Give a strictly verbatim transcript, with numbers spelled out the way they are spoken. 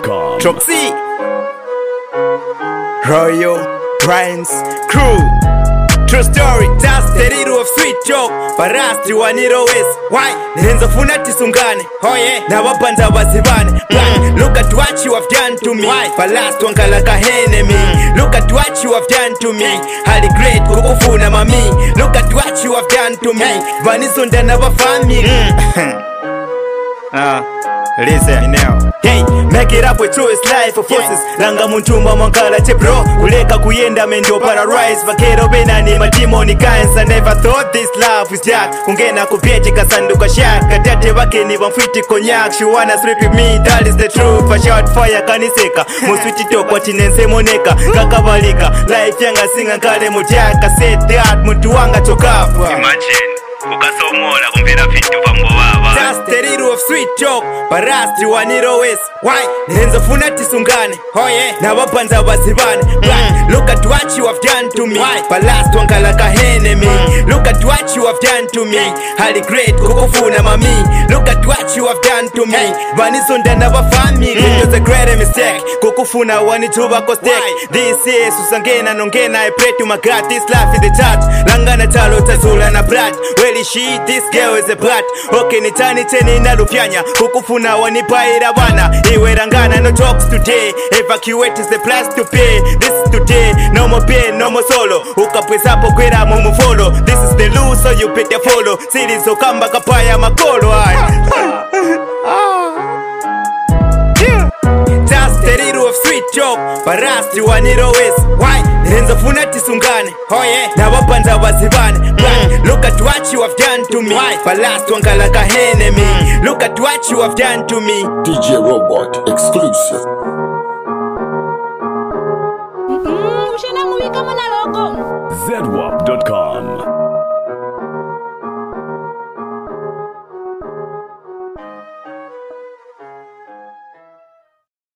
com. Troxy Royal Prince Crew. True story, just a little of sweet joke. Barasti waniro west. Why? Nihenzo funa tisungane. Oh yeah. Na wapanza wasibane. Mm. Look at what you have done to me. Why? Balast wankala kahene me. Mm. Look at what you have done to me. Hali great kukufuna mami. Look at what you have done to me. Vanisonda na wa family. Ah. Listen now. Hey, make it up with choice life for forces. Langa muntumba mwankala che bro. Kuleka kuyenda mendo paralyze. Vakero bena ni madimoni kansa. Never thought this love was jack. Ungena kupieche kasanduka shak. Katate wake ni wamfiti konyak. She wanna sleep with me, that is the truth. A shot fire kaniseka. Muswiti tokwa tinense moneka. Kakabalika, life yanga singa kale mujaka. Said that muntu wanga chokafa. Imagine, ukasomola kumbira fitu pambo baba. Just a little of sweet joke. Barasti waniro west. Why? Nihenzo funa tisungane. Oh yeah. Na wapanza wasibane. Mm. Look at what you have done to me. Why? Balast wankala kahene me. Mm. Look at what you have done to me. Hali great kukufuna mami. Look at what you have done to me. Vanisonda na wa family. Mm. It was a great mistake. Kukufuna wanituba kostek. This is usangena nongena. I pray to my God. This life is the church. Langana talo tazula na brat. Well she, this girl is a brat. Okay nitani teni na lupyanya. Kukufuna wanipaira wana. Iwe rangana no talks today. Evacuate is the price to pay. This is today. No more pain, no more solo. Ukapweza po kwera mumu follow. This is the loose so you better follow. Series okamba kapaya makolo. Just a little of sweet joke. Barasti waniro west. Why? Nihenzo funa tisungane. Oh yeah. Na wapanza wasibane. Mm. Look at what you have done to me. Why? Balast wankala kahene me. Mm. Look at what you have done to me. D J Robot exclusive. Mm, ushina muwika mwana logo. Z W A P dot com.